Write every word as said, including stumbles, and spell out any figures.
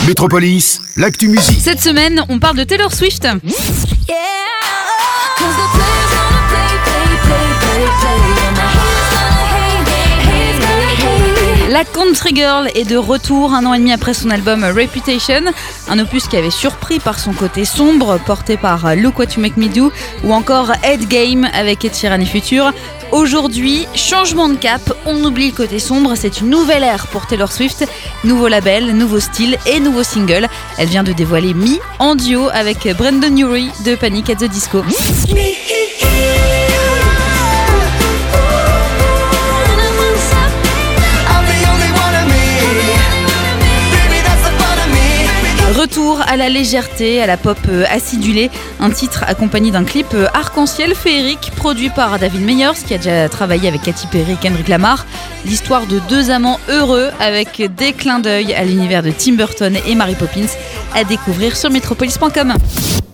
Métropolis, l'actu musique. Cette semaine, on parle de Taylor Swift. La country girl est de retour un an et demi après son album Reputation, un opus qui avait surpris par son côté sombre, porté par Look What You Make Me Do ou encore Head Game avec Ed Sheeran et Future. Aujourd'hui, changement de cap, on oublie le côté sombre, c'est une nouvelle ère pour Taylor Swift, nouveau label, nouveau style et nouveau single. Elle vient de dévoiler Me en duo avec Brandon Urie de Panic at the Disco. Retour à la légèreté, à la pop acidulée, un titre accompagné d'un clip arc-en-ciel féerique produit par David Meyers qui a déjà travaillé avec Katy Perry et Kendrick Lamar. L'histoire de deux amants heureux avec des clins d'œil à l'univers de Tim Burton et Mary Poppins à découvrir sur metropolis point com.